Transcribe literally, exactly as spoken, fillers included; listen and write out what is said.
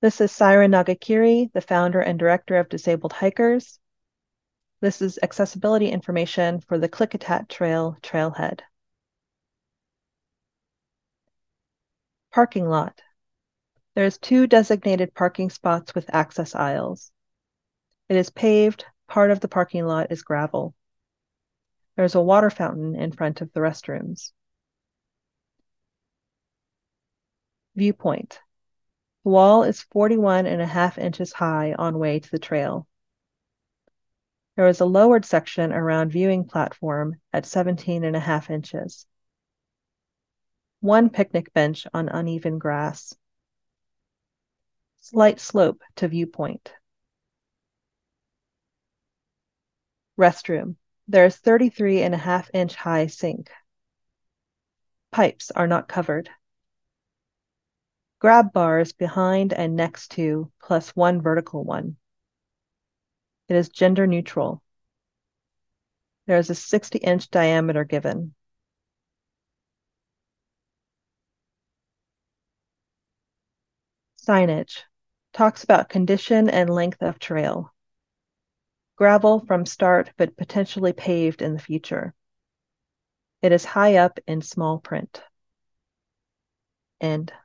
This is Saira Nagakiri, the founder and director of Disabled Hikers. This is accessibility information for the Klickitat Trail trailhead. Parking lot. There's two designated parking spots with access aisles. It is paved, part of the parking lot is gravel. There's a water fountain in front of the restrooms. Viewpoint. The wall is forty-one and a half inches high on way to the trail. There is a lowered section around viewing platform at seventeen and a half inches. One picnic bench on uneven grass. Slight slope to viewpoint. Restroom. There is thirty-three and a half inch high sink. Pipes are not covered. Grab bars behind and next to, plus one vertical one. It is gender neutral. There is a sixty inch diameter given. Signage. Talks about condition and length of trail. Gravel from start, but potentially paved in the future. It is high up in small print. End.